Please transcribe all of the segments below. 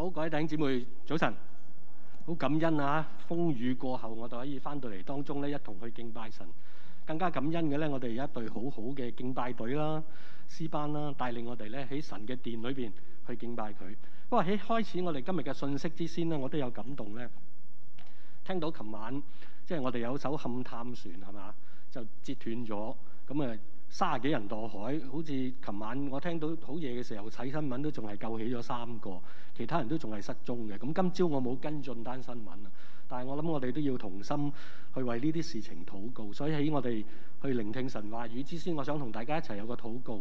好，各位弟兄姊妹，早晨。好感恩啊！風雨過後，我哋可以翻到嚟當中咧，一同去敬拜神。更加感恩嘅咧，我哋有一隊好好嘅敬拜隊啦、詩班啦，帶領我哋咧喺神嘅殿裏邊去敬拜佢。不過喺開始我哋今日嘅信息之先咧，我都有感動咧，聽到琴晚即係我哋有艘勘探船係嘛，就截斷咗，咁30幾人墮海，好似琴晚我聽到好夜嘅時候睇新聞都仲係救起咗3個，其他人都仲係失蹤嘅。咁今朝我冇跟進單新聞啊，但係我諗我哋都要同心去為呢啲事情禱告。所以喺我哋去聆聽神話語之先，我想同大家一齊有個禱告。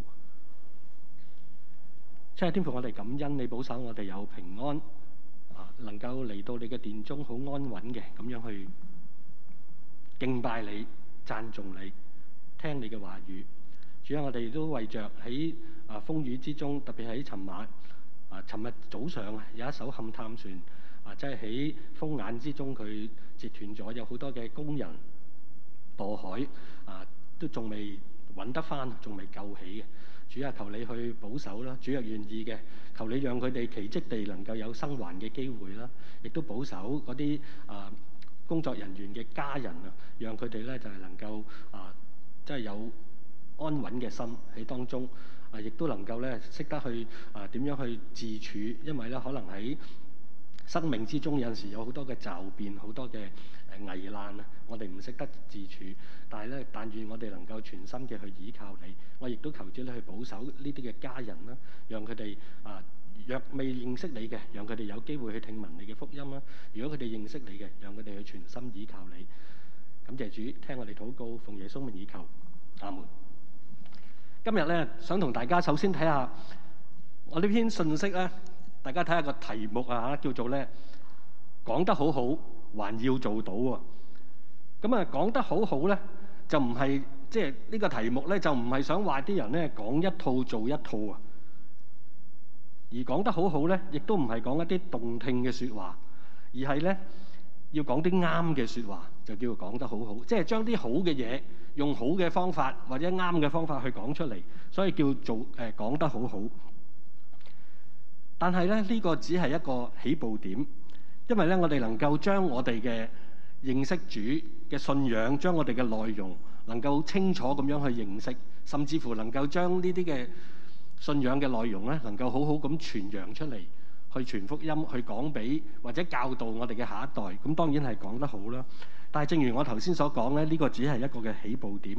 親愛的天父，我哋感恩你保守我哋有平安能夠嚟到你嘅殿中好安穩嘅咁樣去敬拜你、讚頌你、聽你嘅話語。主啊，我哋都為着喺風雨之中，特別喺尋日早上有一艘勘探船即係喺風眼之中佢截斷咗，有好多嘅工人墮海都仲未揾得翻，仲未救起嘅。主啊，求你去保守啦！主若願意嘅，求你讓佢哋奇蹟地能夠有生還嘅機會啦，亦都保守嗰啲工作人員嘅家人讓佢哋咧就係能夠即係有安穩嘅心喺當中，亦都能夠咧識得去點樣去自處，因為咧可能喺生命之中有陣時有好多嘅驟變，好多嘅危難我哋唔識得自處，但願我哋能夠全心嘅去倚靠你。我亦都求主你去保守呢啲嘅家人啦，讓佢哋若未認識你嘅，讓佢哋有機會去聽聞你嘅福音啦；如果佢哋認識你嘅，讓佢哋去全心倚靠你。感謝主，聽我哋禱告，奉耶穌名以求，阿門。今日咧想同大家首先睇下我呢篇信息咧，大家睇下個題目叫做咧講得好好，還要做到喎。咁講得好好咧，就唔係即係呢個題目咧，就唔係想話啲人咧講一套做一套啊。而講得好好咧，亦都唔係講一啲動聽嘅説話，而係咧要講啲啱嘅説話，就叫做講得好好。即係將啲好嘅嘢用好嘅方法或者啱嘅方法去講出嚟，所以叫做講得好好。但係咧呢個只係一個起步點，因為咧我哋能夠將我哋嘅認識主嘅信仰，將我哋嘅內容能夠清楚咁樣去認識，甚至乎能夠將呢啲嘅信仰嘅內容咧，能夠好好咁傳揚出嚟，去傳福音，去講俾或者教導我哋嘅下一代。咁當然係講得好啦。但係正如我頭先所講咧，呢個只係一個嘅起步點。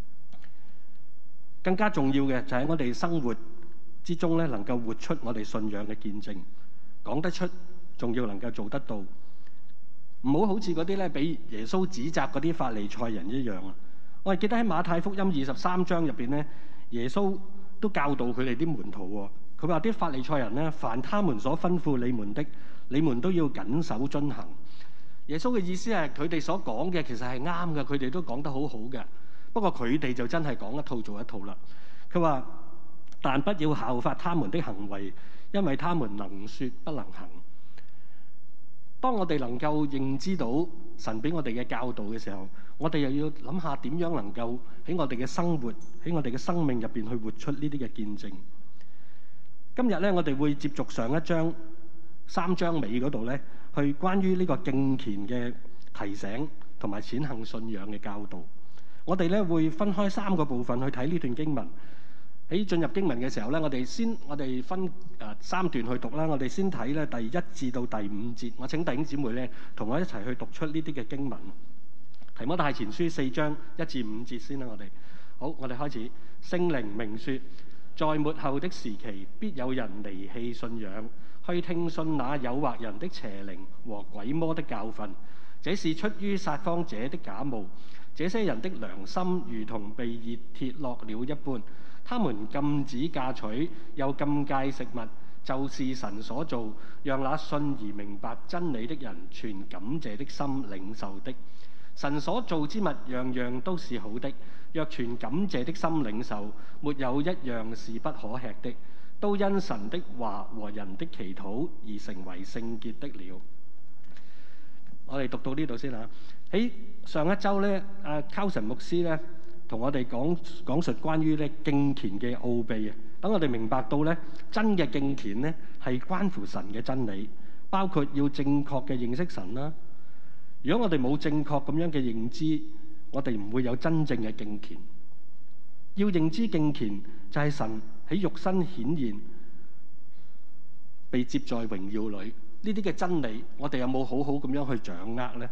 更加重要嘅就係我哋生活之中咧，能夠活出我哋信仰嘅見證，講得出，仲要能夠做得到。唔好好似嗰啲咧俾耶穌指責嗰啲法利賽人一樣啊！我係記得喺馬太福音23章入邊咧，耶穌都教導佢哋啲門徒喎。佢話啲法利賽人咧，凡他們所吩咐你們的，你們都要謹守遵行。耶穌嘅意思係佢哋所講嘅其實係啱嘅，佢哋都講得好好嘅。不過佢哋就真係講一套做一套啦。佢話：但不要效法他們的行為，因為他們能說不能行。當我哋能夠認知到神俾我哋嘅教導嘅時候，我哋又要諗下點樣能夠喺我哋嘅生活、喺我哋嘅生命入邊去活出呢啲嘅見證。今日咧，我哋會接續上一章3章尾嗰度咧，去關於呢個敬虔嘅提醒同埋踐行信仰嘅教導。我哋咧會分開3個部分去睇呢段經文。喺進入經文嘅時候咧，我哋分3段去讀啦。我哋先睇咧第1至到第5節。我請弟兄姊妹咧同我一齊去讀出呢啲嘅經文。提摩太前書4章1至5節先啦。我哋開始。聖靈明說，在末後的時期，必有人離棄信仰，去聽信那誘惑人的邪靈和鬼魔的教訓。這是出於撒謊者的假冒。這些人的良心如同被熱鐵烙了一般。他們禁止嫁娶，又禁戒食物，就是神所造，讓那信而明白真理的人存感謝的心領受的。神所造之物樣樣都是好的，若存感謝的心領受，沒有一樣是不可吃的，都因神的話和人的祈禱而成為聖潔的了。我哋讀到呢度先嚇。喺上一週咧，Carlson牧師咧同我哋講述關於咧敬虔嘅奧秘啊，等我哋明白到咧真嘅敬虔咧係關乎神嘅真理，包括要正確嘅認識神啦。如果我哋冇正確咁樣嘅認知，我哋唔會有真正嘅敬虔。要認知敬虔就係神喺肉身顯現，被接在榮耀裏。呢啲嘅真理，我哋有冇好好咁樣去掌握呢？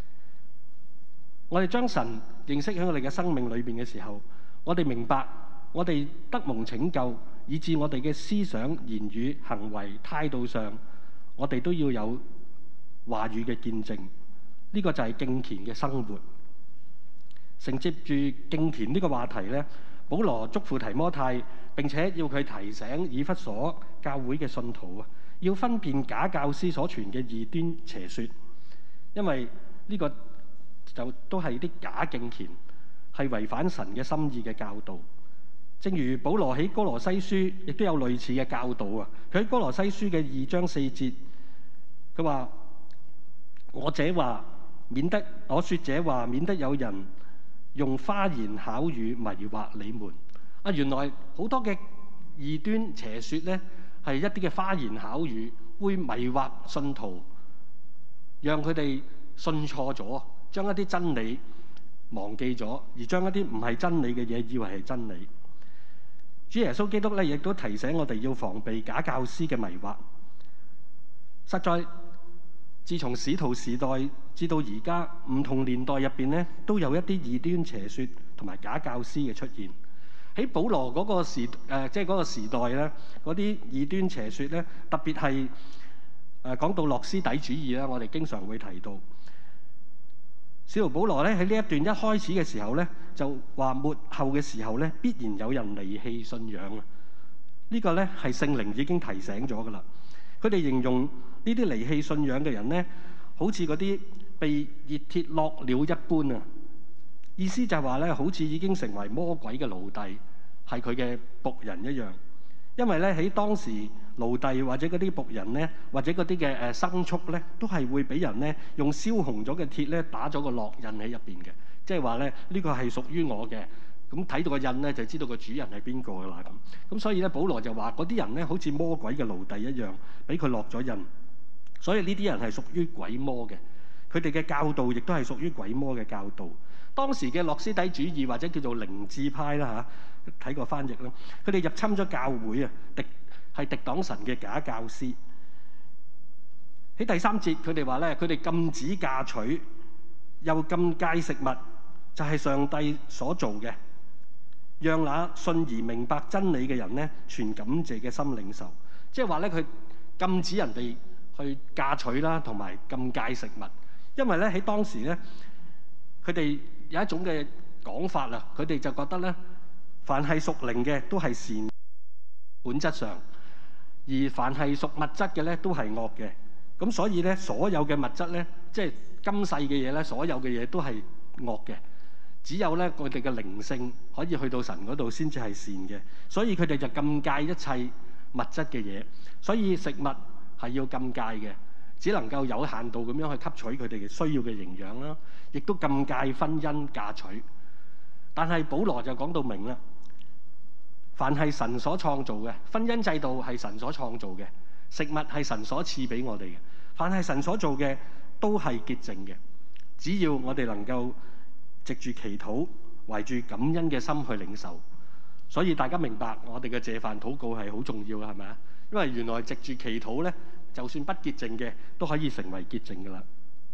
我哋將神認識喺我哋嘅生命裏邊嘅時候，我哋明白我哋得蒙拯救，以致我哋嘅思想、言語、行為、態度上，我哋都要有話語嘅見證。呢個就係敬虔嘅生活。承接住敬虔呢個話題呢，保羅囑咐提摩太，並且要佢提醒以弗所教會嘅信徒啊，要分辨假教師所傳嘅異端邪說，因為呢個就都係啲假敬虔，係違反神嘅心意嘅教導。正如保羅喺哥羅西書亦都有類似嘅教導啊。佢喺哥羅西書嘅2章4節，佢話：我說這話，免得有人用花言巧語迷惑你們。啊，原來好多嘅異端邪說咧，係一啲嘅花言巧語，會迷惑信徒，讓佢哋信錯咗，將一啲真理忘記咗，而將一啲唔係真理嘅嘢以為係真理。主耶穌基督咧，亦都提醒我哋要防備假教師嘅迷惑。實在，自從使徒時代至到而家，唔同年代入邊咧，都有一啲異端邪說同埋假教師嘅出現。喺保羅嗰個即係嗰個時代咧，嗰啲異端邪說咧，特別係講到諾斯底主義啦，我哋經常會提到。使徒保羅咧喺呢一段一開始嘅時候咧，就話末後嘅時候咧，必然有人離棄信仰啊！呢個咧係聖靈已經提醒咗噶啦。佢哋形容呢啲離棄信仰嘅人咧，好似嗰啲被熱鐵烙了一般啊！意思就係話咧，好似已經成為魔鬼嘅奴隸，係佢嘅僕人一樣。因為咧喺當時奴隸或者嗰啲僕人咧，或者嗰啲嘅牲畜咧，都係會俾人咧用燒紅咗嘅鐵咧打咗個烙印喺入邊嘅，即係話咧呢個係屬於我嘅。咁睇到個印咧，就知道個主人係邊個噶啦咁。咁所以咧，保羅就話嗰啲人咧好似魔鬼嘅奴隸一樣，俾佢落咗印。所以呢啲人係屬於鬼魔嘅，佢哋嘅教導亦都係屬於鬼魔嘅教導。當時嘅諾斯底主義或者叫做靈智派啦嚇，睇過翻譯啦，佢哋入侵咗教會啊，係敵擋神嘅假教師。喺第3節，佢哋話咧，佢哋禁止嫁娶，又禁戒食物，就係上帝所做嘅，讓那信而明白真理嘅人咧，存感謝嘅心領受。即係話咧，佢禁止人哋去嫁娶啦，同埋禁戒食物，因為咧喺當時咧，佢哋有一種嘅講法啊，佢哋就覺得咧，凡係屬靈嘅都係善本質上，而凡係屬物質嘅咧都係惡嘅。咁所以咧，所有嘅物質咧，即係今世嘅嘢咧，所有嘅嘢都係惡嘅。只有咧佢哋嘅靈性可以去到神嗰度先至係善嘅。所以佢哋就禁戒一切物質嘅嘢。所以食物係要禁戒嘅，只能夠有限度咁樣去吸取佢哋嘅需要嘅營養啦。亦都禁戒婚姻嫁娶。但係保羅就講到明啦，凡係神所創造嘅，婚姻制度係神所創造嘅，食物係神所賜俾我哋嘅，凡係神所做嘅都係潔淨嘅。只要我哋能夠藉住祈禱，懷住感恩嘅心去領受。所以大家明白我哋嘅謝飯禱告係好重要嘅，係咪啊？因為原來藉住祈禱咧，就算不潔淨嘅都可以成為潔淨噶啦。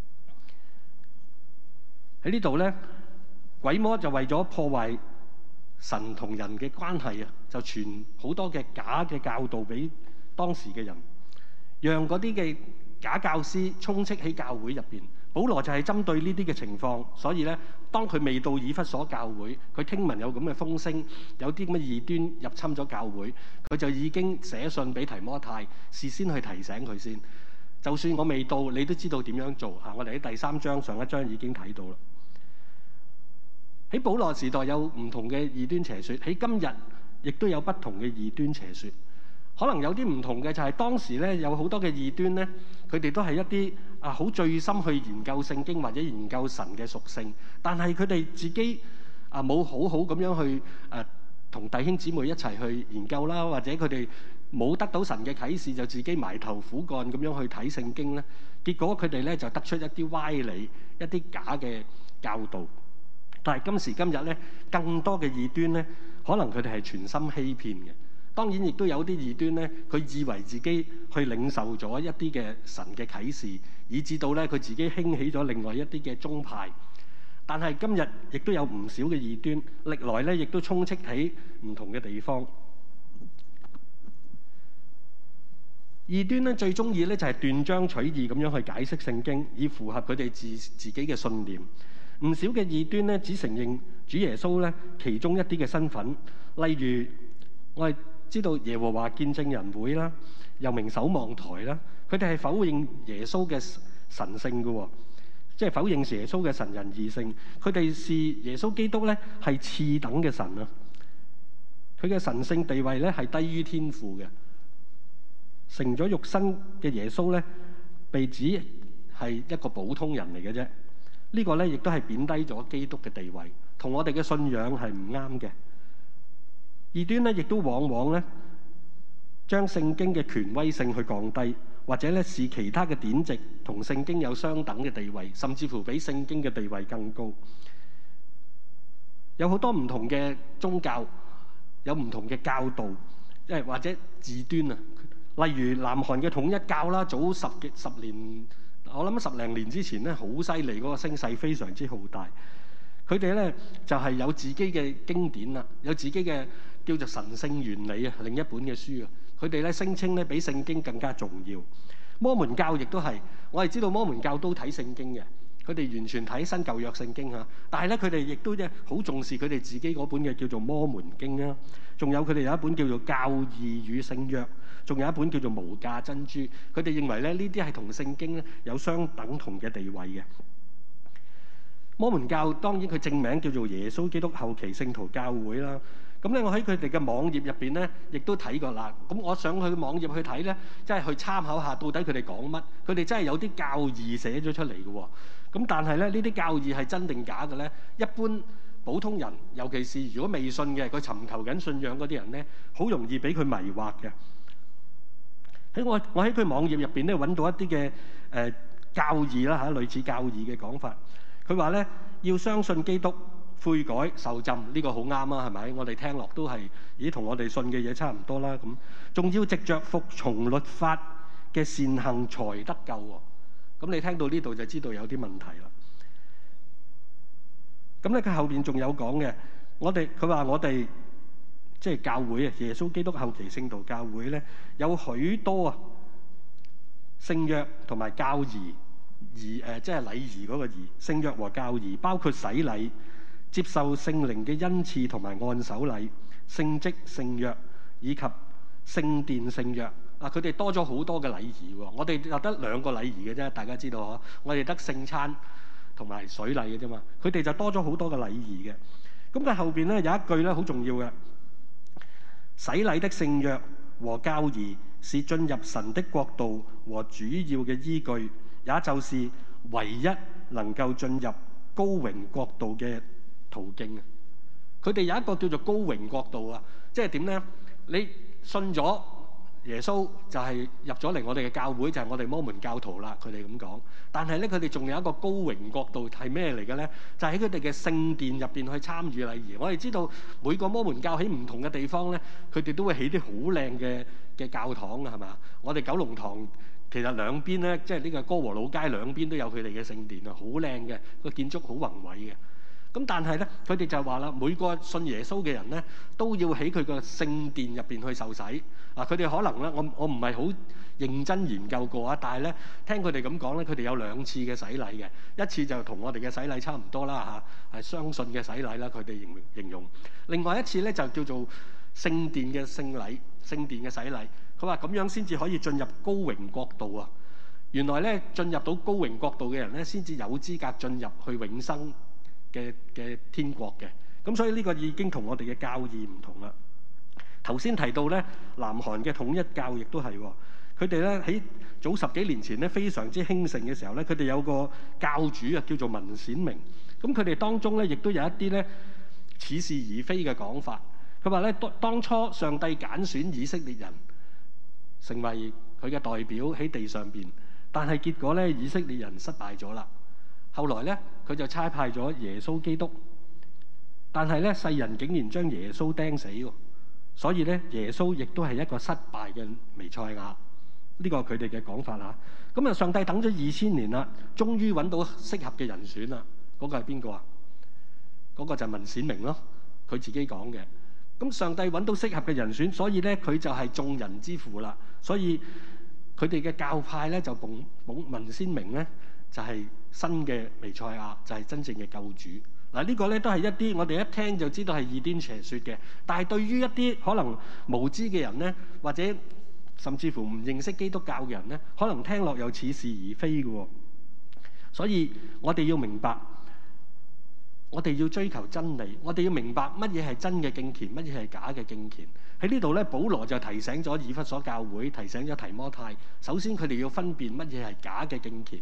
喺呢度咧，鬼魔就為咗破壞神同人嘅關係啊，就傳好多嘅假嘅教導俾當時嘅人，讓嗰啲嘅假教師充斥喺教會入邊。保羅就係針對呢啲嘅情況，所以咧，當佢未到以弗所教會，佢聽聞有咁嘅風聲，有啲咁嘅異端入侵咗教會，佢就已經寫信俾提摩太，事先去提醒佢先。就算我未到，你都知道點樣做嚇。我哋喺第3章上一章已經睇到啦。喺保羅時代有唔同嘅異端邪説，喺今日亦都有不同嘅異端邪説。可能有啲唔同嘅就係當時咧有好多嘅異端咧，佢哋都係一啲好醉心去研究聖經或者研究神嘅屬性，但係佢哋自己冇好好咁樣去同弟兄姊妹一齊去研究啦，或者佢哋冇得到神嘅啟示，就自己埋頭苦幹咁樣去睇聖經咧，結果佢哋咧就得出一啲歪理、一啲假嘅教導。但係今時今日咧，更多嘅異端咧，可能佢哋係全心欺騙嘅。當然亦都有啲異端咧，佢以為自己去領受咗一啲嘅神嘅啟示，以至到咧佢自己興起咗另外一啲嘅宗派。但係今日亦都有唔少嘅異端，歷來咧亦都充斥喺唔同嘅地方。異端咧最中意咧就係斷章取義咁樣去解釋聖經，以符合佢哋自己嘅信念。唔少嘅異端咧只承認主耶穌咧其中一啲嘅身份，例如我哋知道耶和華見證人會啦，又名守望台啦，佢哋係否認耶穌嘅神性嘅喎。即係否認耶穌嘅神人二性，佢哋視耶穌基督咧係次等嘅神啊！佢嘅神性地位咧係低於天父嘅。成咗肉身嘅耶穌咧，被指係一個普通人嚟嘅啫。呢個咧亦都係貶低咗基督嘅地位，同我哋嘅信仰係唔啱嘅。異端咧亦都往往咧將聖經嘅權威性去降低。或者咧視其他嘅典籍同聖經有相等嘅地位，甚至乎比聖經嘅地位更高。有好多唔同嘅宗教，有唔同嘅教導，或者異端啊。例如南韓嘅統一教啦，早十年，我諗10零年之前咧，好犀利，嗰個聲勢非常之浩大。佢哋咧就係有自己嘅經典啦，有自己嘅叫做神聖原理啊，另一本嘅書啊。佢哋咧聲稱咧比聖經更加重要。摩門教亦都係，我哋知道摩門教都睇聖經嘅，佢哋完全睇新舊約聖經嚇。但係咧佢哋亦都咧好重視佢哋自己嗰本嘅叫做摩門經啦。仲有佢哋有一本叫做教義與聖約，仲有一本叫做無價珍珠。佢哋認為咧呢啲係同聖經咧有相等同嘅地位嘅。摩門教當然佢正名叫做耶穌基督後期聖徒教會啦。咁咧，我喺佢哋嘅網頁入邊咧，亦都睇過啦。咁我上去網頁去睇咧，即係去參考下到底佢哋講乜。佢哋真係有啲教義寫咗出嚟嘅喎。咁但係咧，呢啲教義係真定假嘅咧？一般普通人，尤其是如果未信嘅，佢尋求緊信仰嗰啲人咧，好容易俾佢迷惑嘅。我喺佢網頁入邊咧揾到一啲嘅教義啦嚇，類似教義嘅講法。佢話咧要相信基督。悔改受浸呢個好啱啊，係咪？我哋聽落都係，咦，同我哋信嘅嘢差唔多啦。咁仲要藉着服從律法嘅善行才得救喎。咁你聽到呢度就知道有啲問題啦。咁咧佢後邊仲有講嘅，佢話我哋即係教會啊，耶穌基督後期聖徒教會咧有許多啊聖約同埋教義，即係禮儀嗰個儀，聖約和教義包括洗禮。接受聖靈嘅恩賜同埋按手禮、聖職聖約以及聖殿聖約啊，佢哋多咗好多嘅禮儀喎。我哋就得2個禮儀嘅啫，大家知道嗬？我哋得聖餐同埋水禮嘅啫嘛。佢哋就多咗好多嘅禮儀嘅。咁佢後邊咧有一句咧好重要嘅，洗禮的聖約和教義是進入神的國度和主要嘅依據，也就是唯一能夠進入高榮國度嘅途徑啊！佢哋有一個叫做高榮國度啊，即係點咧？你信咗耶穌就係入咗嚟我哋嘅教會，就係我哋摩門教徒啦。佢哋咁講，但係咧佢哋仲有一個高榮國度係咩嚟嘅咧？就喺佢哋嘅聖殿入邊去參與禮儀。我哋知道每個摩門教喺唔同嘅地方咧，佢哋都會起啲好靚嘅教堂啊，係嘛？我哋九龍塘其實兩邊咧，即係呢個歌和老街兩邊都有佢哋嘅聖殿啊，好靚嘅，個建築好宏偉嘅。咁但係咧，佢哋就話啦，每個信耶穌嘅人咧，都要喺佢個聖殿入邊去受洗。啊，佢哋可能咧，我唔係好認真研究過啊，但係咧，聽佢哋咁講咧，佢哋有2次嘅洗禮嘅，一次就同我哋嘅洗禮差唔多啦嚇，係相信嘅洗禮啦，佢哋形容。另外一次咧就叫做聖殿嘅聖禮，聖殿嘅洗禮。佢話咁樣先至可以進入高榮國度啊！原來咧進入到高榮國度嘅人咧，先至有資格進入去永生嘅天國嘅。咁所以呢個已經同我哋嘅教義唔同啦。頭先提到咧，南韓嘅統一教亦都係，佢哋咧喺早10幾年前咧非常之興盛嘅時候咧，佢哋有個教主啊叫做文鮮明。咁佢哋當中咧亦都有一啲咧似是而非嘅講法。佢話咧，當初上帝揀選以色列人成為佢嘅代表喺地上邊，但係結果咧，以色列人失敗咗啦。後來咧，佢就差派咗耶穌基督，但係咧，世人竟然將耶穌釘死喎。所以咧，耶穌亦都係一個失敗嘅彌賽亞。呢個佢哋嘅講法啦。咁啊，上帝等咗2000年啦，終於揾到適合嘅人選啦。嗰個係邊個啊？嗰個就係文鮮明咯，佢自己講嘅。咁上帝揾到適合嘅人選，所以咧，佢就係眾人之父啦。所以佢哋嘅教派咧就捧文鮮明咧，就係新嘅彌賽亞，就係真正嘅救主。嗱，呢個咧都係一啲我哋一聽就知道係異端邪説嘅，但係對於一啲可能無知嘅人咧，或者甚至乎唔認識基督教嘅人咧，可能聽落又似是而非嘅。所以我哋要明白，我哋要追求真理，我哋要明白乜嘢係真嘅敬虔，乜嘢係假嘅敬虔。喺呢度咧，保羅就提醒咗以弗所教會，提醒咗提摩太，首先佢哋要分辨乜嘢係假嘅敬虔。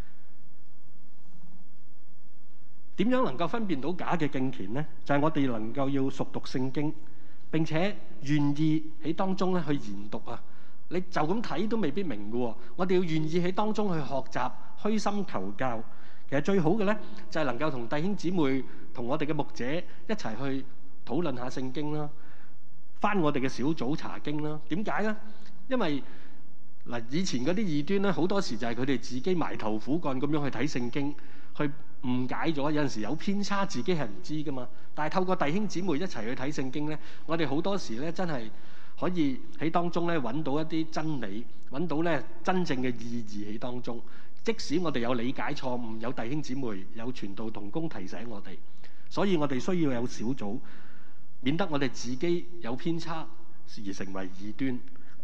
點樣能夠分辨到假嘅敬虔呢？就係我哋能夠要熟讀聖經，並且願意喺當中咧去研讀啊！你就咁睇都未必明嘅喎，我哋要願意喺當中去學習，虛心求教。其實最好嘅咧，就係能夠同弟兄姊妹、同我哋嘅牧者一齊去討論下聖經啦，返我哋嘅小組查經啦。點解咧？因為嗱，以前嗰啲異端咧，好多時就係佢哋自己埋頭苦幹咁樣去睇聖經，去誤解咗，有陣時有偏差，自己係唔知噶嘛。但係透過弟兄姊妹一齊去睇聖經咧，我哋好多時咧真係可以喺當中咧揾到一啲真理，揾到咧真正嘅意義喺當中。即使我哋有理解錯誤，有弟兄姊妹、有傳道同工提醒我哋，所以我哋需要有小組，免得我哋自己有偏差而成為異端。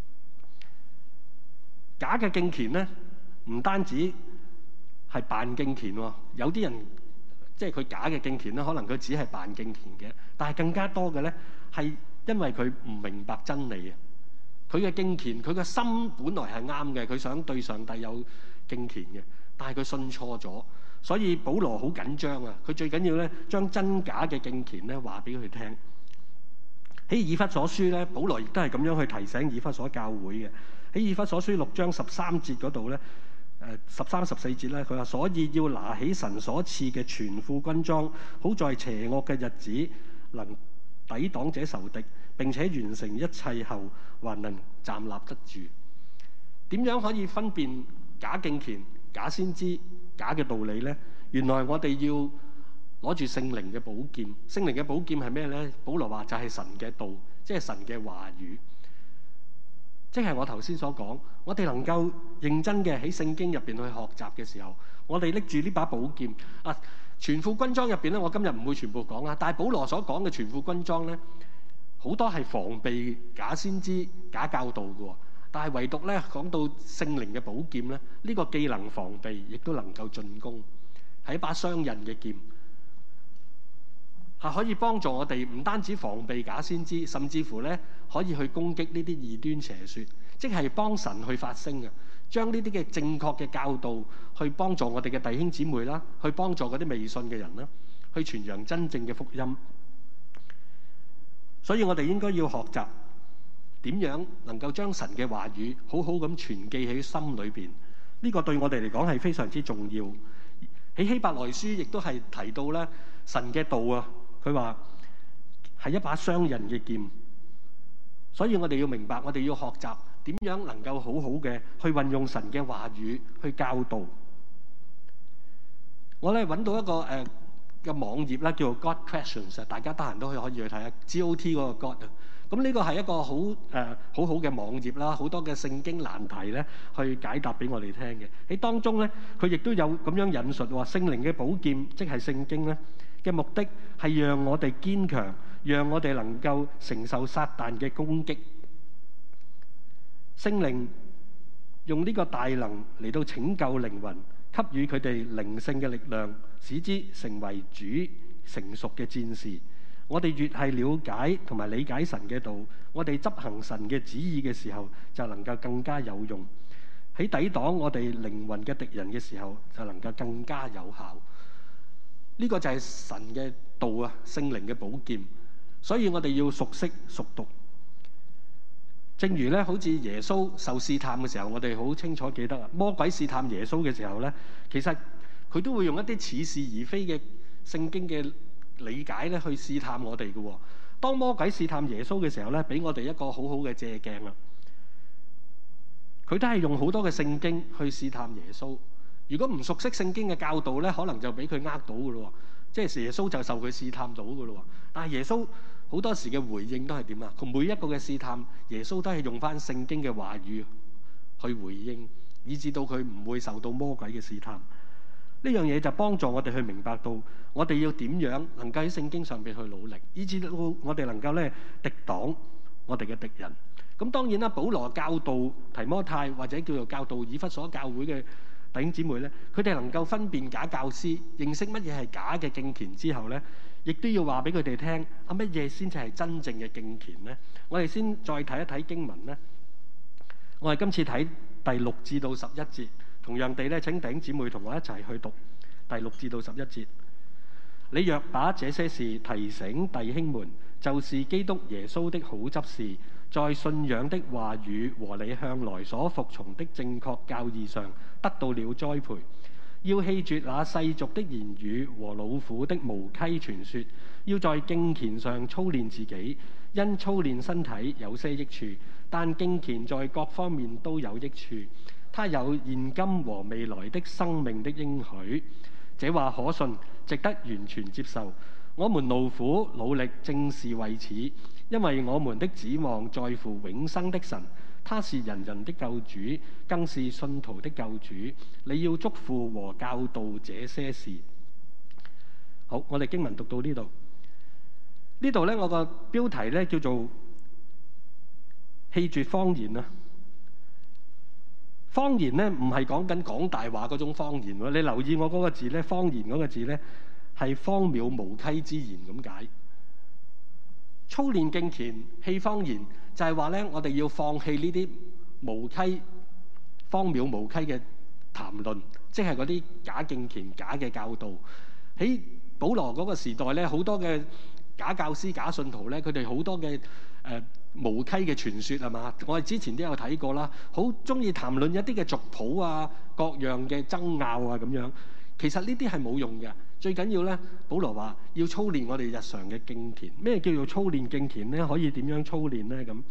假嘅敬虔咧，唔單止係扮敬虔喎，有啲人即係佢假嘅敬虔咧，可能佢只係扮敬虔嘅，但係更加多嘅咧係因為佢唔明白真理啊！佢嘅敬虔，佢嘅心本來係啱嘅，佢想對上帝有敬虔嘅，但係佢信錯咗，所以保羅好緊張啊！佢最緊要咧將真假嘅敬虔咧話俾佢聽。喺以弗所書咧，保羅亦都係咁樣去提醒以弗所教會嘅。喺以弗所書6章13節嗰度咧，13、14節咧，佢話：所以要拿起神所賜嘅全副軍裝，好在邪惡嘅日子能抵擋這仇敵，並且完成一切後，還能站立得住。點樣可以分辨假敬虔、假先知、假嘅道理呢？原來我哋要攞住聖靈嘅寶劍。聖靈嘅寶劍係咩呢？保羅話就係神嘅道，即係神嘅話語。即係我頭先所講，我哋能夠認真嘅喺聖經入邊去學習嘅時候，我哋拎住呢把寶劍啊！全副軍裝入邊咧，我今日唔會全部講啦。但係保羅所講嘅全副軍裝咧，好多係防備假先知、假教導嘅。但係唯獨咧講到聖靈嘅寶劍咧，呢個既能防備，亦都能夠進攻，係一把雙刃嘅劍，係可以幫助我哋唔單止防備假先知，甚至乎咧可以去攻擊呢啲異端邪説，即係幫神去發聲嘅，將呢啲嘅正確嘅教導去幫助我哋嘅弟兄姊妹啦，去幫助嗰啲未信嘅人啦，去傳揚真正嘅福音。所以我哋應該要學習點樣能夠將神嘅話語好好咁存記喺心裏邊。呢個對我哋嚟講係非常之重要。喺希伯來書亦都係提到咧，神嘅道啊，佢話係一把雙刃嘅劍。所以我哋要明白，我哋要學習點樣能夠好好嘅去運用神嘅話語去教導。我咧揾到一個嘅網頁啦，叫做 God Questions， 大家得閒都可以去睇下 GOT 嗰個 God 啊。咁呢個係一個好好嘅網頁啦，好多嘅聖經難題咧去解答俾我哋聽嘅。喺當中咧，佢亦都有咁樣引述話，聖靈嘅寶劍即係聖經咧嘅目的係讓我哋堅強，讓我哋能夠承受撒旦嘅攻擊。聖靈用呢個大能嚟到拯救靈魂，給予佢哋靈性嘅力量，使之成為主成熟嘅戰士。我哋越係了解同埋理解神嘅道，我哋執行神嘅旨意嘅時候，就能夠更加有用。喺抵擋我哋靈魂嘅敵人嘅時候，就能夠更加有效。 呢個就係神嘅道啊，聖靈嘅寶劍。所以我哋要熟悉熟讀。正如咧，好似耶穌受試探嘅時候，我哋好清楚記得啊，魔鬼試探耶穌嘅時候咧，其實佢都會用一啲似是而非嘅聖經嘅理解咧，去試探我哋嘅。當魔鬼試探耶穌嘅時候咧，俾我哋一個好好嘅借鏡啊！佢都係用好多嘅聖經去試探耶穌。如果唔熟悉聖經嘅教導咧，可能就俾佢呃到嘅咯。即係耶穌就受佢試探到嘅咯。但係耶穌好多時嘅回應都係點啊？佢每一個嘅試探，耶穌都係用翻聖經嘅話語去回應，以至到佢唔會受到魔鬼嘅試探。呢樣嘢就幫助我哋去明白到，我哋要點樣能夠喺聖經上邊去努力，以至到我哋能夠咧敵擋我哋嘅敵人。咁當然啦，保羅教導提摩太或者叫做教導以弗所教會嘅弟兄姊妹咧，佢哋能夠分辨假教師，認識乜嘢係假嘅敬虔之後咧，亦都要話俾佢哋聽啊，乜嘢先至係真正嘅敬虔咧？我哋先再睇一睇經文咧。我哋今次睇第6至到11節，同樣地咧，請弟兄姊妹同我一齊去讀第6至到11節。你若把這些事提醒弟兄們，就是基督耶穌的好執事，在信仰的話語和你向來所服從的正確教義上得到了栽培，要棄絕那世俗的言語和老婦的無稽傳說，要在敬虔上操練自己，因操練身體有些益處，但敬虔在各方面都有益處。他有現今和未來的生命的應許。這話可信，值得完全接受。我們勞苦努力，正是為此，因為我們的指望在乎永生的神，他是人人的救主，更是信徒的救主。你要囑咐和教導這些事。好，我哋經文讀到呢度。呢度咧，我個標題咧叫做棄絕謊言啊。謊言咧唔係講緊講大話嗰種謊言喎。你留意我嗰個字咧，謊言嗰個字咧係荒謬無稽之言咁解。操練敬虔棄謊言就係話咧，我哋要放棄呢啲無稽、荒謬無稽嘅談論，即係嗰啲假敬虔、假嘅教導。喺保羅嗰個時代咧，好多嘅假教師、假信徒咧，佢哋好多嘅無稽嘅傳說係嘛？我哋之前都有睇過啦，好中意談論一啲嘅族譜啊、各樣嘅爭拗啊咁樣。其實呢啲係冇用嘅，最緊要咧，保羅話要操練我哋日常嘅敬虔。咩叫做操練敬虔咧？可以點樣操練咧？咁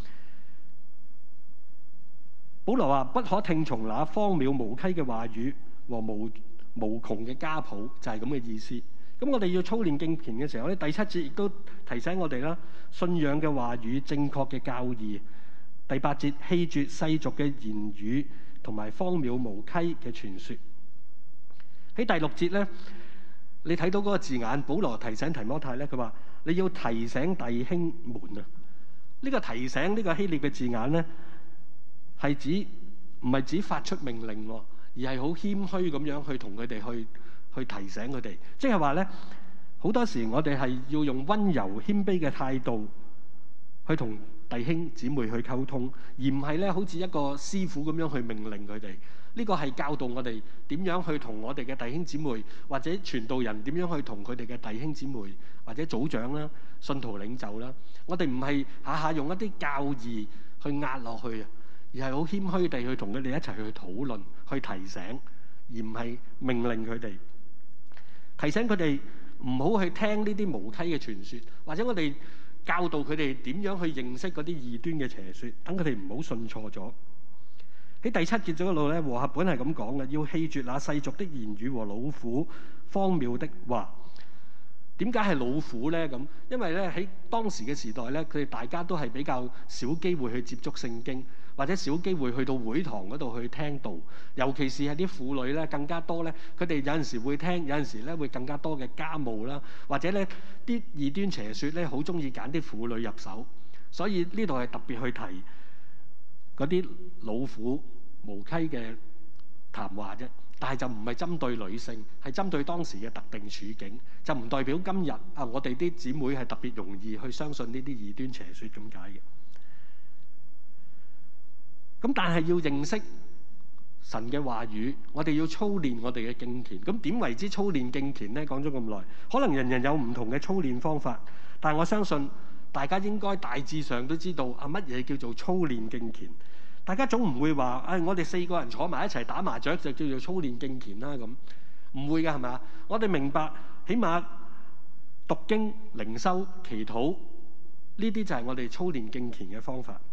保羅話不可聽從那荒謬無稽嘅話語和無窮嘅家譜，就係咁嘅意思。咁我哋要操練敬虔嘅時候咧，第7節亦都提醒我哋啦，信仰嘅話語、正確嘅教義。第8節棄絕世俗嘅言語同埋荒謬無稽嘅傳說。喺第6節咧，你睇到嗰個字眼，保羅提醒提摩太咧，佢話你要提醒弟兄們啊。呢個提醒呢個希臘嘅字眼咧，係指唔係指發出命令，而係好謙虛咁樣去同佢哋去提醒佢哋。即係話咧，好多時我哋係要用溫柔謙卑嘅態度去同弟兄姊妹去溝通，而唔係咧好似一個師傅咁樣去命令佢哋。呢個係教導我哋點樣去同我哋嘅弟兄姊妹或者傳道人點樣去同佢哋嘅弟兄姊妹或者組長啦、信徒領袖啦。我哋唔係下下用一啲教義去壓落去，而係好謙虛地去同佢哋一齊去討論、去提醒，而唔係命令佢哋。提醒佢哋唔好去聽呢啲無稽嘅傳說，或者我哋教導佢哋點樣去認識嗰啲異端嘅邪說，等佢哋唔好信錯咗。喺第7節嗰度咧，和合本係咁講嘅，要棄絕那世俗的言語和老婦荒謬的話。點解係老婦咧？咁因為咧喺當時嘅時代咧，佢哋大家都係比較少機會去接觸聖經，或者少機會去到會堂嗰度去聽道。尤其是係啲婦女咧，更加多咧，佢哋有陣時會聽，有陣時咧會更加多嘅家務啦，或者咧啲異端邪說咧，好中意揀啲婦女入手。所以呢度係特別去提嗰啲老婦無稽嘅談話啫，但係就唔係針對女性，係針對當時嘅特定處境，就唔代表今日我哋啲姊妹係特別容易去相信呢啲異端邪說咁解嘅。咁但係要認識神嘅話語，我哋要操練我哋嘅敬虔。咁點為之操練敬虔呢？講咗咁耐，可能人人有唔同嘅操練方法，但係我相信大家應該大致上都知道乜嘢叫做操練敬虔。大家總唔會話，我哋4個人坐埋一齊打麻雀就叫做操練敬虔啦，咁唔會㗎，係咪？我哋明白，起碼讀經、靈修、祈禱呢啲就係我哋操練敬虔嘅方法。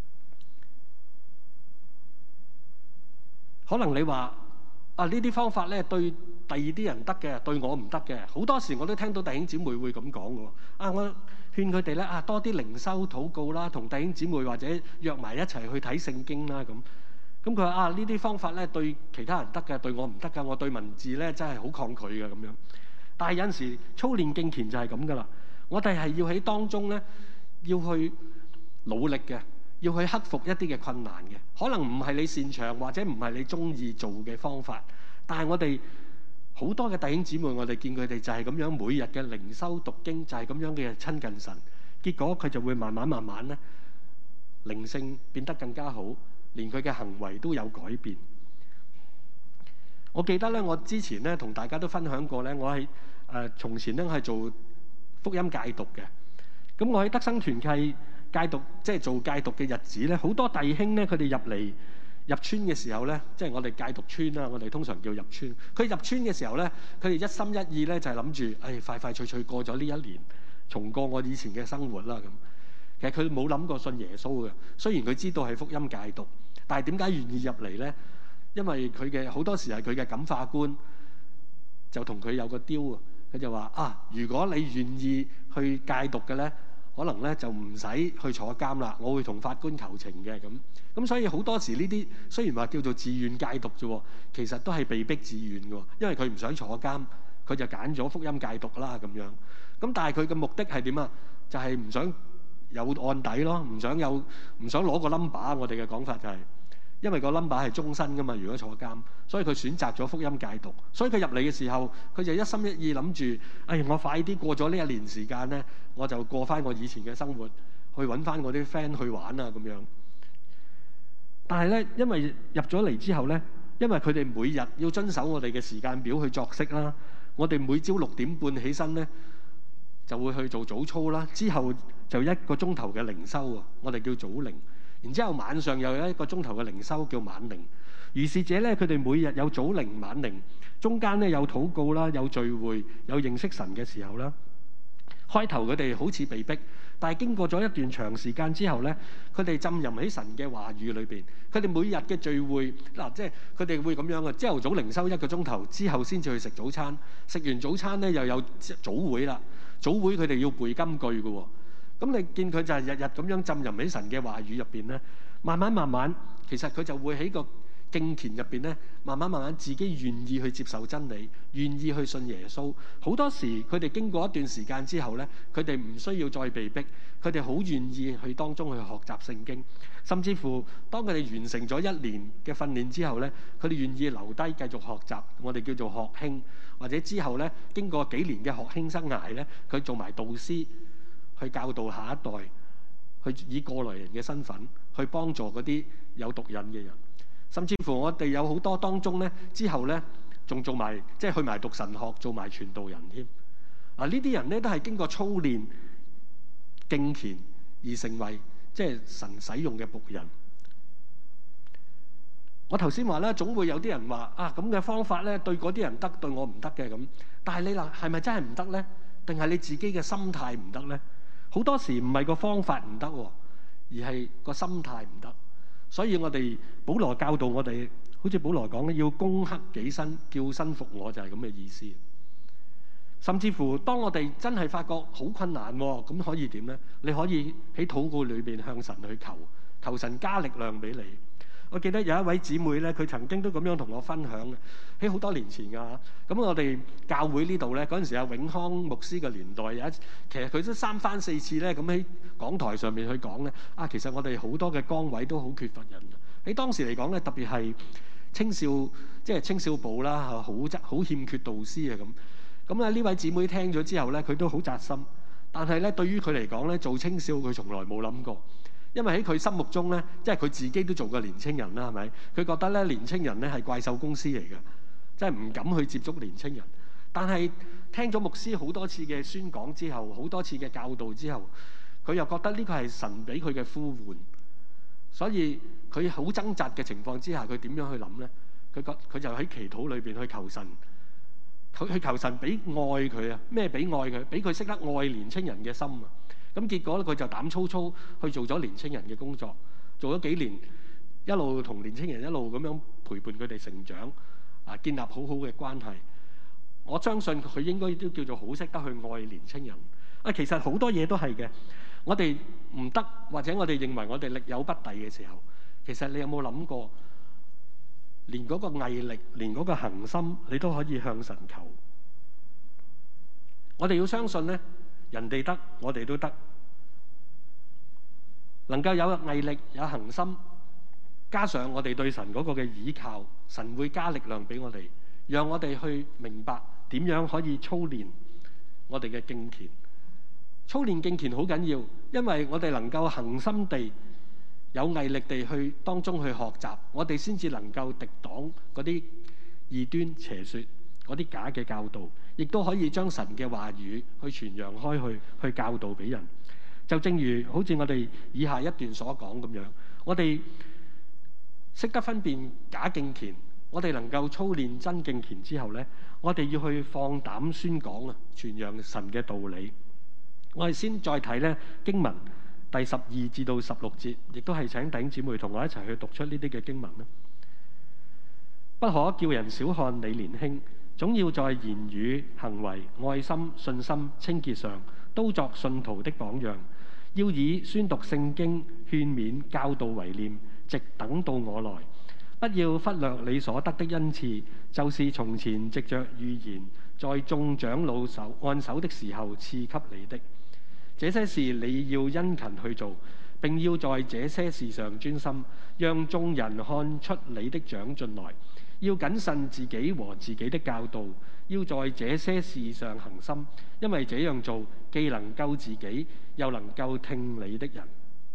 可能你話呢啲方法咧對第二啲人得嘅，對我唔得嘅。好多時我都聽到弟兄姊妹會咁講嘅。我勸佢哋咧多啲靈修禱告啦，同弟兄姊妹或者約埋一齊去睇聖經啦咁。咁佢話呢啲方法咧對其他人得嘅，對我唔得㗎。我對文字咧真係好抗拒嘅咁樣。但係有陣時操練敬虔就係咁㗎啦。我哋係要喺當中咧要去努力嘅。要去克服一啲嘅困難嘅，可能唔係你擅長或者唔係你中意做嘅方法，但係我哋好多嘅弟兄姊妹，我哋見佢哋就係咁樣每日嘅靈修讀經，就係咁樣嘅親近神，結果佢就會慢慢咧靈性變得更加好，連佢嘅行為都有改變。我記得咧，我之前咧同大家都分享過咧，我係從前咧係做福音戒毒嘅，咁我喺德生團契戒毒，即係做戒毒嘅日子咧，好多弟兄咧，佢哋入村嘅時候咧，即係我哋戒毒村啦，我哋通常叫入村。佢入村嘅時候咧，佢哋一心一意咧就係諗住，快快脆脆過咗呢一年，重過我以前嘅生活啦咁。其實佢冇諗過信耶穌嘅，雖然佢知道係福音戒毒，但係點解願意入嚟咧？因為佢嘅好多時係佢嘅感化官就同佢有個 deal 啊，佢就話如果你願意去戒毒嘅咧，可能咧就唔使去坐監啦，我會同法官求情嘅咁，所以好多時呢啲雖然話叫做自願戒毒啫，其實都係被逼自願嘅，因為佢唔想坐監，佢就揀咗福音戒毒啦咁樣。咁但係佢嘅目的係點啊？就係唔想有案底咯，唔想攞個 number。我哋嘅講法就係，因為個 number 係終身噶嘛，如果坐監，所以佢選擇咗福音戒毒。所以佢入嚟嘅時候，佢就一心一意諗住，我快啲過咗呢一年時間咧，我就過翻我以前嘅生活，去揾翻我啲 friend 去玩啊咁樣。但係咧，因為入咗嚟之後咧，因為佢哋每日要遵守我哋嘅時間表去作息啦，我哋每朝6點半起身咧，就會去做早操啦，之後就1個鐘頭嘅靈修啊，我哋叫早靈。然之後晚上又有1個鐘頭嘅靈修叫晚靈。如是者咧，佢哋每日有早靈晚靈，中間咧有禱告啦，有聚會，有認識神嘅時候啦。開頭佢哋好似被逼，但係經過咗一段長時間之後咧，佢哋浸淫喺神嘅話語裏邊。佢哋每日嘅聚會即係佢哋會咁樣嘅，朝頭早靈修1個鐘頭之後先至去食早餐，食完早餐咧又有早會啦。早會佢哋要背金句嘅喎。咁你見佢就係日日咁樣浸淫喺神嘅話語入邊咧，慢慢，其實佢就會喺個敬虔入邊咧，慢慢自己願意去接受真理，願意去信耶穌。好多時佢哋經過一段時間之後咧，佢哋唔需要再被逼，佢哋好願意去當中去學習聖經，甚至乎當佢哋完成咗1年嘅訓練之後咧，佢哋願意留低繼續學習，我哋叫做學兄，或者之後咧經過幾年嘅學兄生涯咧，佢做埋導師。去教導下一代，去以過來人嘅身份去幫助嗰啲有毒癮嘅人，甚至乎我哋有好多當中咧，之後咧仲做埋即係去埋讀神學，做埋傳道人添。呢啲人咧都係經過操練敬虔而成為即係神使用嘅僕人。我頭先話咧，總會有啲人話咁嘅方法咧對嗰啲人得，對我唔得嘅咁。但係你話係咪真係唔得咧？定係你自己嘅心態唔得咧？好多時唔係個方法唔得，而係個心態唔得。所以我哋保羅教導我哋，好似保羅講咧，要攻克己身，叫身服我，就係咁嘅意思。甚至乎當我哋真係發覺好困難，咁可以點咧？你可以喺禱告裏邊向神去求神加力量俾你。我記得有一位姊妹咧，佢曾經都咁樣同我分享嘅，喺好多年前㗎。咁我哋教會呢度咧，嗰陣時阿永康牧師嘅年代，其實佢都3番4次咧，咁喺講台上面去講咧，其實我哋好多嘅崗位都好缺乏人。喺當時嚟講咧，特別係青少部啦，好欠缺導師啊咁。咁呢位姊妹聽咗之後咧，佢都好扎心。但係咧，對於佢嚟講咧，做青少佢從來冇諗過。 因為喺佢心目中咧，即係佢自己都做過年青人啦，係咪？佢覺得咧年青人咧係怪獸公司嚟嘅，即係唔敢去接觸年青人。但係聽咗牧師好多次嘅宣講之後，好多次嘅教導之後，佢又覺得呢個係神俾佢嘅呼喚，所以佢好掙扎嘅情況之下，佢點樣去諗咧？佢就喺祈禱裏邊去求神，去求神俾愛佢啊！咩俾愛佢？俾佢識得愛年青人嘅心啊！咁結果咧，佢就膽粗粗去做咗年青人嘅工作，做咗幾年，一路同年青人一路咁樣陪伴佢哋成長，建立好好嘅關係。我相信佢應該都叫做好識得去愛年青人。其實好多嘢都係嘅。我哋唔得，或者我哋認為我哋力有不逮嘅時候，其實你有冇諗過，連嗰個毅力，連嗰個恆心，你都可以向神求。我哋要相信咧，人哋得，我哋都得。能夠有毅力、有恆心，加上我哋對神嗰個嘅倚靠，神會加力量俾我哋，讓我哋去明白點樣可以操練我哋嘅敬虔。操練敬虔好緊要，因為我哋能夠恆心地、有毅力地去當中去學習，我哋先至能夠敵擋嗰啲異端邪說、嗰啲假嘅教導，亦都可以將神嘅話語去傳揚開去教導俾人。就正如好似我哋以下一段所講咁樣，我哋識得分辨假敬虔，我哋能夠操練真敬虔之後呢，我哋要去放膽宣講啊，傳揚神嘅道理。我哋先再睇咧經文第12至到16節，亦都係請弟兄姊妹同我一齊去讀出呢啲嘅經文啦。不可叫人小看你年輕，總要在言語、行為、愛心、信心、清潔上都作信徒的榜樣，要以宣讀聖經、勸勉、教導為念，直等到我來。不要忽略你所得的恩賜，就是從前藉着預言在眾長老按手的時候賜給你的。這些事你要殷勤去做，並要在這些事上專心，讓眾人看出你的長進來。要謹慎自己和自己的教導，要在這些事上恒心，因為這樣做既能救自己，又能夠聽你的人。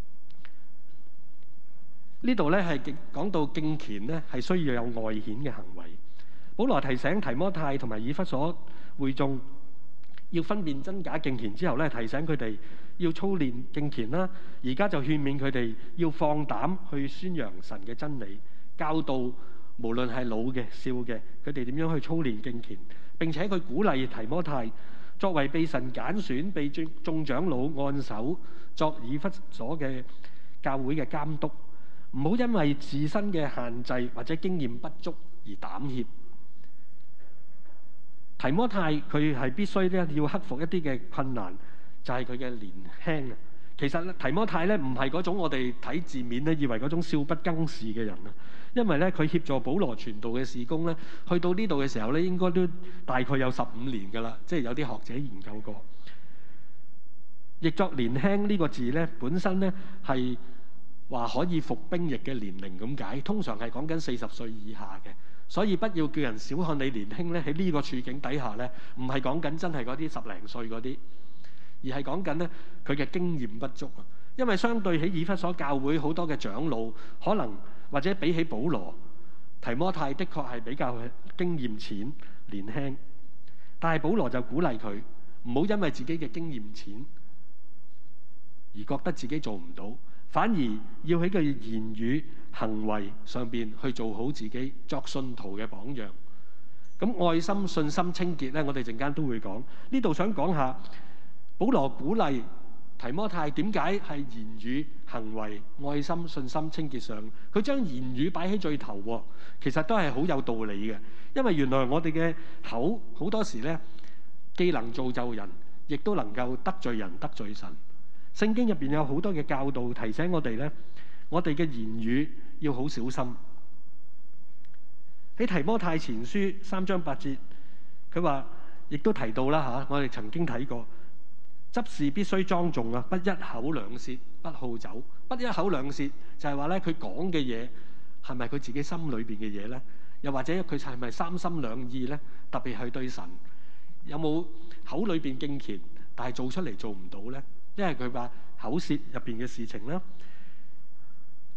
呢度咧係講到敬虔咧係需要有外顯嘅行為。保羅提醒提摩太同埋以弗所會眾要分辨真假敬虔之後咧，提醒佢哋要操練敬虔啦。而家就勸勉佢哋要放膽去宣揚神嘅真理，教導無論係老嘅少嘅，佢哋點樣去操練敬虔。並且佢鼓勵提摩太作為被神揀選、被眾長老按手作以弗所嘅教會嘅監督，唔好因為自身嘅限制或者經驗不足而膽怯。提摩太佢係必須咧要克服一啲嘅困難，就係佢嘅年輕啊。其實提摩太咧唔係嗰種我哋睇字面咧以為嗰種少不更事嘅人啊，因為咧佢協助保羅傳道嘅事工咧，去到呢度嘅時候咧，應該都大概有15年㗎啦，即係有啲學者研究過。譯作年輕呢個字咧，本身咧係話可以服兵役嘅年齡咁解，通常係講緊40歲以下嘅。所以不要叫人小看你年輕咧，喺呢個處境底下咧，唔係講緊真係嗰啲10零歲嗰啲，而係講緊咧佢嘅經驗不足啊。因為相對起以弗所教會好多嘅長老，可能或者比起保羅、提摩太，的確係比較經驗淺、年輕。但係保羅就鼓勵佢唔好因為自己嘅經驗淺而覺得自己做唔到，反而要喺佢言語行為上邊去做好自己，作信徒嘅榜樣。咁愛心、信心、清潔咧，我哋陣間都會講。呢度想講下保羅鼓勵提摩太點解係言語、行為、愛心、信心、清潔上，佢將言語擺喺最頭喎。其實都係好有道理嘅，因為原來我哋嘅口好多時咧，既能造就人，亦都能夠得罪人、得罪神。聖經入邊有好多嘅教導提醒我哋咧，我哋嘅言語要好小心。喺提摩太前書3章8節，佢話亦都提到啦嚇，我哋曾經睇過，執事必須莊重啊，不一口兩舌，不好酒。不一口兩舌就係話咧，佢講嘅嘢係咪佢自己心裏邊嘅嘢咧？又或者佢係咪三心兩意咧？特別係對神有冇口裏邊敬虔，但係做出嚟做唔到咧？因為佢話口舌入邊嘅事情啦。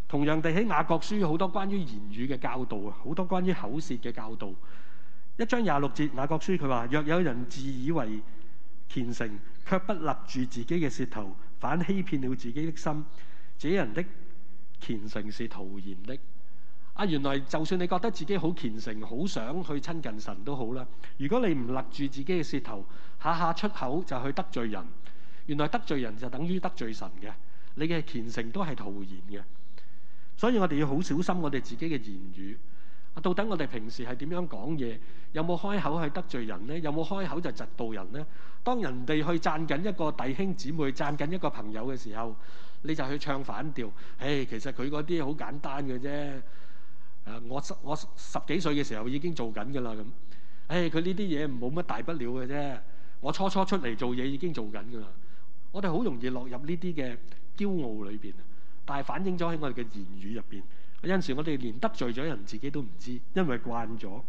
同樣地喺雅各書好多關於言語嘅教導啊，好多關於口舌嘅教導。1章26節雅各書佢話：若有人自以為虔誠，卻不勒住自己嘅舌頭，反欺騙了自己的心，這人的虔誠是徒然的。原來就算你覺得自己好虔誠，好想去親近神都好啦。如果你唔勒住自己嘅舌頭，下下出口就去得罪人，原來得罪人就等於得罪神嘅。你嘅虔誠都係徒然嘅。所以我哋要好小心我哋自己嘅言語。到底我哋平時係點樣講嘢？有冇開口去得罪人呢？有冇開口就窒到人呢？當人哋去讚緊一個弟兄姊妹、讚緊一個朋友嘅時候，你就去唱反調。其實佢嗰啲好簡單嘅啫。我10幾歲嘅時候已經做緊㗎啦咁。佢呢啲嘢冇乜大不了嘅啫。我初出嚟做嘢已經做緊㗎啦。我哋好容易落入呢啲嘅驕傲裏邊，但係反映咗喺我哋嘅言語入邊。有陣時我哋連得罪咗人自己都唔知，因為慣咗。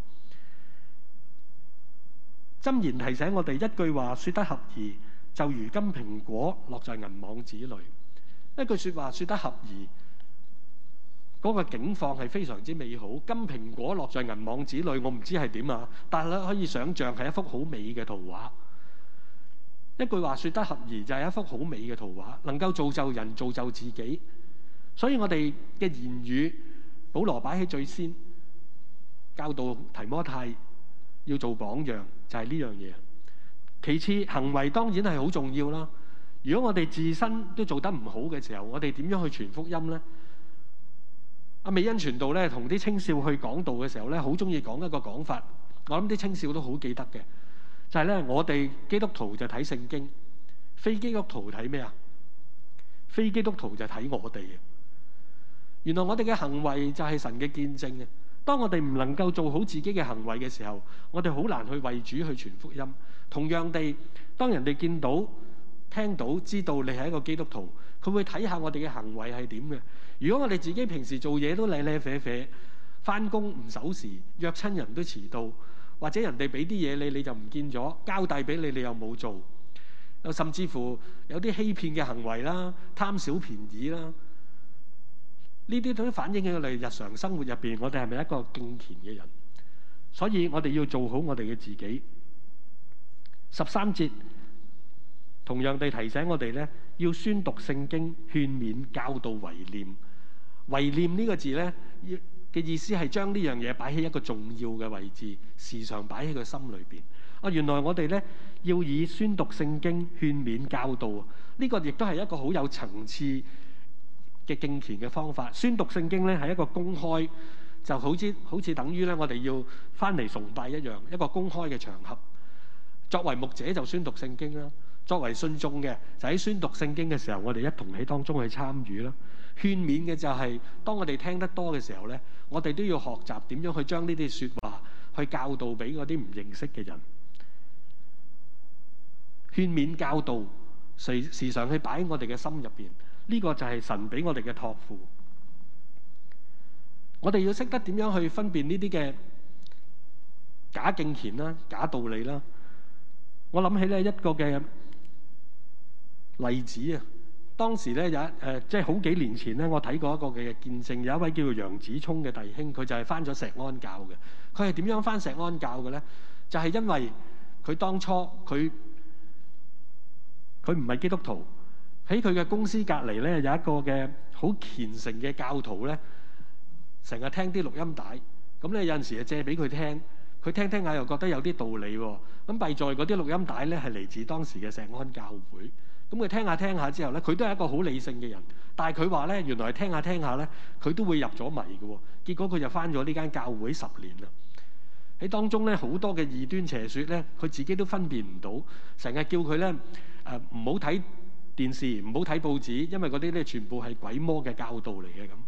箴言提醒我哋，一句話說得合宜，就如金蘋果落在銀網子裏。一句說話說得合宜，嗰個境況係非常之美好。金蘋果落在銀網子裏，我唔知係點啊，但係你可以想像係一幅好美嘅圖畫。一句話說得合宜，就係一幅好美嘅圖畫，能夠造就人，造就自己。所以我哋嘅言語，保羅擺喺最先，教導提摩太要做榜樣，就係呢樣嘢。其次，行為當然係好重要啦。如果我哋自身都做得唔好嘅時候，我哋點樣去傳福音呢？美恩傳道咧，同啲青少去講道嘅時候咧，好中意講一個講法，我諗啲青少都好記得嘅，就係咧，我哋基督徒就睇聖經，非基督徒睇咩啊？非基督徒就睇我哋。原來我哋嘅行為就係神嘅見證嘅。當我哋唔能夠做好自己嘅行為嘅時候，我哋好難去為主去傳福音。同樣地，當人哋見到、聽到、知道你係一個基督徒，佢會睇下我哋嘅行為係點嘅。如果我哋自己平時做嘢都瀨瀨啡啡，返工唔守時，約親人都遲到，或者人哋俾啲嘢你就唔見咗，交代俾你又冇做，甚至乎有啲欺騙嘅行為啦，貪小便宜啦。呢啲都反映喺我哋日常生活入邊，我哋係咪一個敬虔嘅人？所以我哋要做好我哋嘅自己。13節同樣地提醒我哋咧，要宣讀聖經、勸勉、教導、為念。為念呢個字咧嘅意思係將呢樣嘢擺喺一個重要嘅位置，時常擺喺佢心裏邊。原來我哋咧要以宣讀聖經、勸勉、教導，呢個亦都係一個好有層次嘅敬虔嘅方法。宣讀聖經咧係一個公開，就好似等於咧我哋要翻嚟崇拜一樣，一個公開嘅場合。作為牧者就宣讀聖經啦，作為信眾嘅就喺宣讀聖經嘅時候，我哋一同喺當中去參與啦。勸勉嘅就係當我哋聽得多嘅時候咧，我哋都要學習點樣去將呢啲説話去教導俾嗰啲唔認識嘅人。勸勉教導時常去擺喺我哋嘅心入邊，呢個就係神俾我哋嘅託付。我哋要識得點樣去分辨呢啲嘅假敬虔啦、假道理啦。我諗起咧一個嘅例子啊，當時咧即係好幾年前咧，我睇過一個嘅見證，有一位叫做楊子聰嘅弟兄，佢就係返咗石安教嘅。佢係點樣返石安教嘅咧？就係因為佢當初佢唔係基督徒，喺佢嘅公司隔離咧有一個嘅好虔誠嘅教徒咧，成日聽啲錄音帶，咁咧有陣時就借俾佢聽，佢聽下又覺得有啲道理喎。咁弊在嗰啲錄音帶咧係嚟自當時嘅石安教會，咁佢聽下之後咧，佢都係一個好理性嘅人，但係佢話咧原來聽下咧，佢都會入咗迷嘅喎。結果佢就返咗呢間教會10年啦。喺當中咧好多嘅異端邪説咧，佢自己都分辨唔到，成日叫佢咧唔好睇電視，唔好睇報紙，因為嗰啲咧全部係鬼魔嘅教導嚟嘅咁。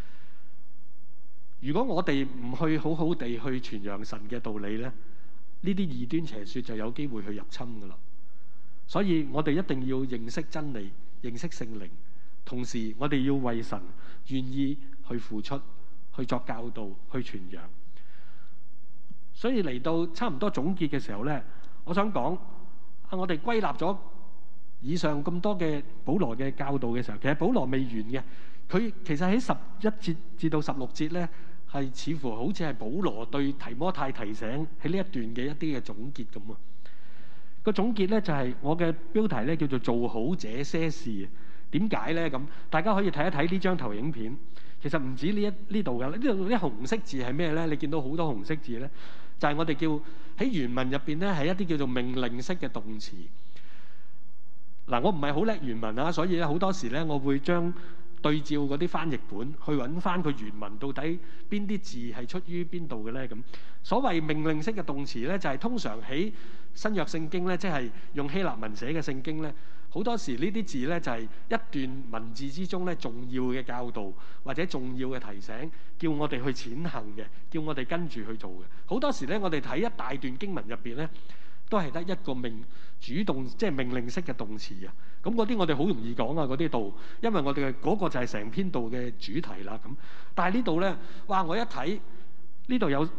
如果我哋唔去好好地去傳揚神嘅道理咧，呢啲異端邪説就有機會去入侵㗎啦。所以我哋一定要認識真理，認識聖靈，同時我哋要為神願意去付出，去作教導，去傳揚。所以嚟到差唔多總結嘅時候咧，我想講我哋歸納咗以上咁多嘅保羅嘅教導嘅時候，其實保羅未完嘅。 佢其實喺11節至到16節咧，係似乎好似係保羅對提摩太提醒喺呢一段嘅一啲嘅總結咁啊。個總結咧就係我嘅標題咧叫做做好這些事。點解咧咁？大家可以睇一睇呢張投影片。其實唔止呢度㗎，呢度啲紅色字係咩咧？你見到好多紅色字咧，就係我哋叫喺原文入邊咧係一啲叫做命令式嘅動詞。嗱，我唔係好叻原文啊，所以咧好多時咧我會將對照嗰啲翻譯本去揾翻佢原文到底邊啲字係出於邊度嘅咧咁。所謂命令式嘅動詞咧，就係通常喺新約聖經咧，即係用希臘文寫嘅聖經咧，好多時呢啲字咧就係一段文字之中咧重要嘅教導或者重要嘅提醒，叫我哋去踐行嘅，叫我哋跟住去做嘅。好多時咧，我哋睇一大段經文入邊咧，都係得一個主動即係命令式嘅動詞啊。咁嗰啲我哋好容易講啊，嗰啲道，因為我哋嗰個就係成篇道嘅主題啦。咁，但係呢度咧，哇！我一睇呢度有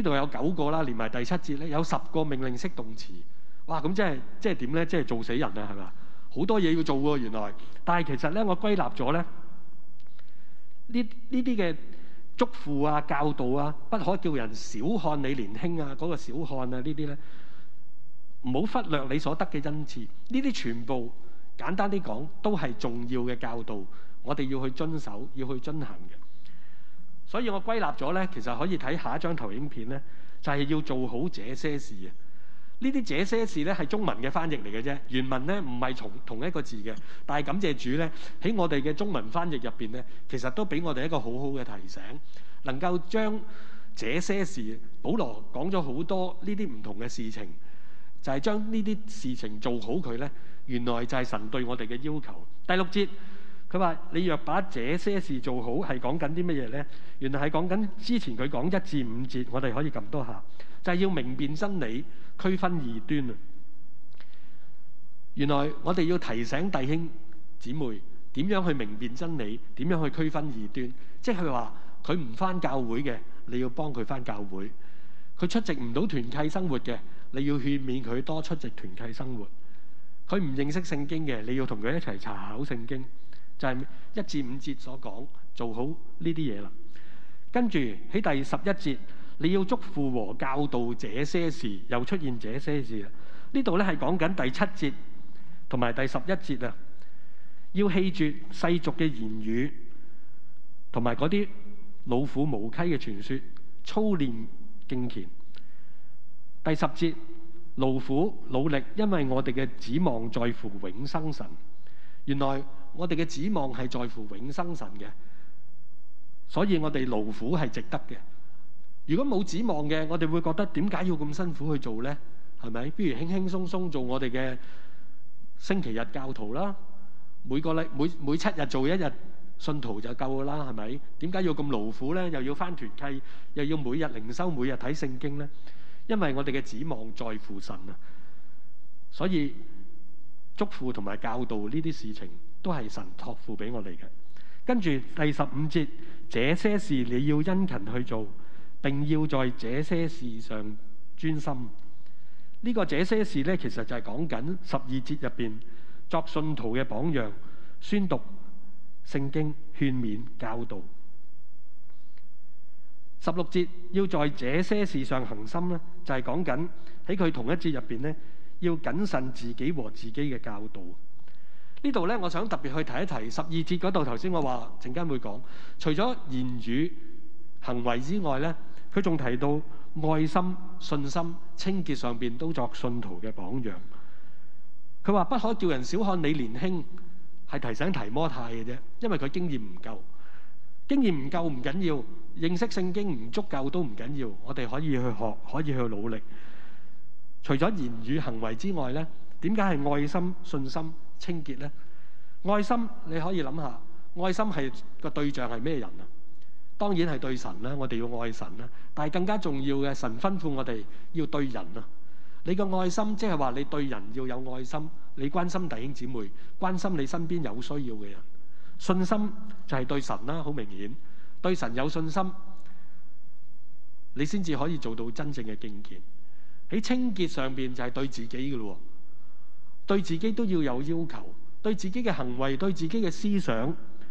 9個啦，連埋第7節咧有10個命令式動詞。哇！咁即係點咧？即係做死人啊，係咪？好多嘢要做喎，原來。但係其實咧，我歸納咗咧，呢啲嘅囑咐啊、教導啊，不可叫人小看你年輕啊，嗰個小看啊，呢啲咧，唔好忽略你所得嘅恩賜。呢啲全部簡單啲講，都係重要嘅教導，我哋要去遵守，要去遵行嘅。所以我歸納咗咧，其實可以睇下一張投影片咧，就係要做好這些事啊。呢啲這些事咧係中文嘅翻譯嚟嘅啫，原文咧唔係同一個字嘅。但係感謝主咧，喺我哋嘅中文翻譯入邊咧，其實都俾我哋一個好好嘅提醒，能夠將這些事，保羅講咗好多呢啲唔同嘅事情，就係將呢啲事情做好佢咧，原來就係神對我哋嘅要求。第6節佢話：你若把這些事做好，係講緊啲乜嘢咧？原來係講緊之前佢講1至5節，我哋可以撳多下，就係要明辨真理，區分異端啊！原來我哋要提醒弟兄姊妹點樣去明辨真理，點樣去區分異端。即係話佢唔返教會嘅，你要幫佢返教會；佢出席唔到團契生活嘅，你要勸勉佢多出席團契生活；佢唔認識聖經嘅，你要同佢一齊查考聖經。就係1至5節所講，做好呢啲嘢啦。跟住喺第11節。你要囑咐和教導這些事，又出現這些事啦。呢度咧係講緊第7節同埋第11節啊。要棄絕世俗嘅言語，同埋嗰啲老婦無稽嘅傳說，操練敬虔。第10節，勞苦努力，因為我哋嘅指望在乎永生神。原來我哋嘅指望係在乎永生神嘅，所以我哋勞苦係值得嘅。如果冇指望嘅，我哋會覺得點解要咁辛苦去做呢？係咪？不如輕輕鬆鬆做我哋嘅星期日教徒啦，每7日做1日信徒就夠啦，係咪？點解要咁勞苦呢？又要返團契，又要每日靈修，每日睇聖經呢？因為我哋嘅指望在乎神啊，所以囑咐同埋教導呢啲事情都係神託付俾我哋嘅。跟住第15節，這些事你要殷勤去做，並要在這些事上專心。呢個這些事咧，其實就係講緊12節入邊作信徒嘅榜樣，宣讀聖經、勸勉、教導。16節要在這些事上恒心咧，就係講緊喺佢同一節入邊咧，要謹慎自己和自己嘅教導。呢度咧，我想特別去提一提12節嗰度。頭先我話陣間會講，除咗言語行為之外咧，佢仲提到愛心、信心、清潔上邊都作信徒嘅榜樣。佢話不可叫人小看你年輕，係提醒提摩太嘅啫，因為佢經驗唔夠。經驗唔夠唔緊要，認識聖經唔足夠都唔緊要，我哋可以去學，可以去努力。除咗言語行為之外咧，點解係愛心、信心、清潔咧？愛心你可以諗下，愛心係個對象係咩人啊？當然係對神啦，我哋要愛神啦。但係更加重要嘅，神吩咐我哋要對人啊。你個愛心即係話你對人要有愛心，你關心弟兄姊妹，關心你身邊有需要嘅人。信心就係對神啦，好明顯，對神有信心，你先至可以做到真正嘅敬虔。喺清潔上邊就係對自己嘅咯，對自己都要有要求，對自己嘅行為、對自己嘅思想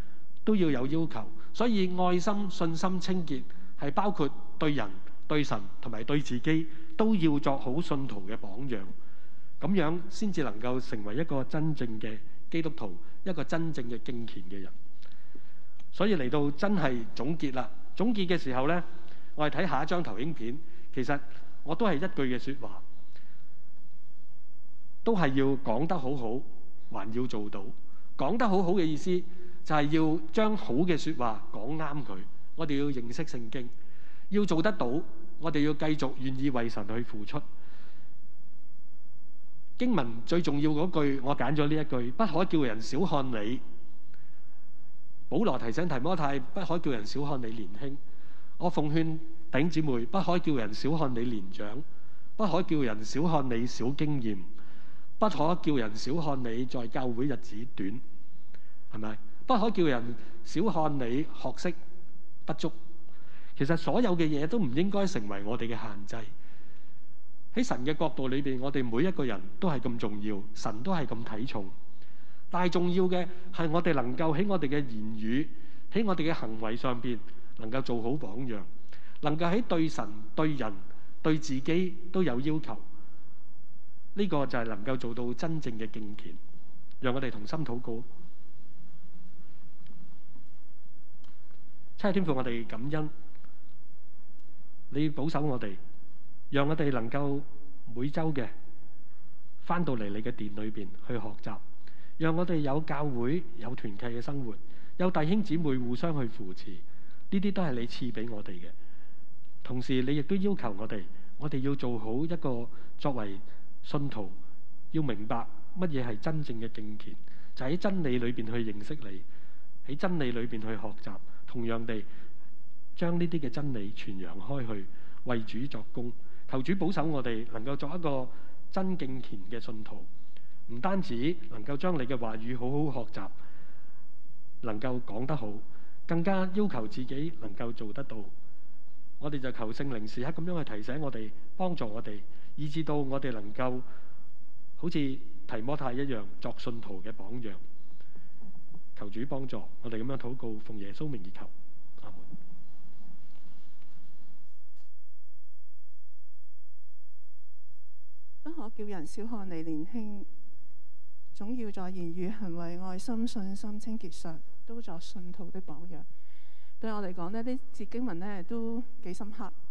都要有要求。所以愛心、信心、清潔係包括對人、對神同埋對自己都要作好信徒嘅榜樣，咁樣先至能夠成為一個真正嘅基督徒，一個真正嘅敬虔嘅人。所以嚟到真係總結啦。總結嘅時候呢，我哋睇下一張投影片，其實我都係一句嘅說話，都係要講得好好，還要做到。講得好好嘅意思就係要將好嘅說話講啱佢。我哋要認識聖經，要做得到，我哋要繼續願意為神去付出。經文最重要嗰句，我揀咗呢一句：不可叫人小看你。保羅提醒提摩太，不可叫人小看你年輕。我奉勸弟兄姊妹，不可叫人小看你年長，不可叫人小看你少經驗，不可叫人小看你在教會日子短，係咪？不可叫人小看你學識不足。其實所有嘅嘢都唔應該成為我哋嘅限制。喺神嘅角度裏邊，我哋每一個人都係咁重要，神都係咁睇重。但係重要嘅係我哋能夠喺我哋嘅言語、喺我哋嘅行為上邊，能夠做好榜樣，能夠喺對神、對人、對自己都有要求。呢個就係能夠做到真正嘅敬虔。讓我哋同心禱告。親愛天父，我哋感恩你保守我哋，讓我哋能夠每週嘅返到嚟你嘅殿裏邊去學習，讓我哋有教會、有團契嘅生活，有弟兄姊妹互相去扶持，呢啲都係你賜俾我哋嘅。同時你亦都要求我哋要做好一個作為信徒，要明白乜嘢係真正嘅敬虔，就喺真理裏邊去認識你，喺真理裏邊去學習，同樣地將呢啲嘅真理傳揚開去，為主作工。求主保守我哋能夠作一個真敬虔嘅信徒，唔單止能夠將你嘅話語好好學習，能夠講得好，更加要求自己能夠做得到。我哋就求聖靈時刻咁樣去提醒我哋，幫助我哋，以致到我哋能夠好似提摩太一樣作信徒嘅榜樣。求主幫助我哋咁樣禱告，奉耶穌名而求，阿門。 不可叫人小看你年輕，總要在言語、行為、愛心、信心、清潔上都作信徒的榜樣。對我嚟講呢，呢節經文呢都幾深刻。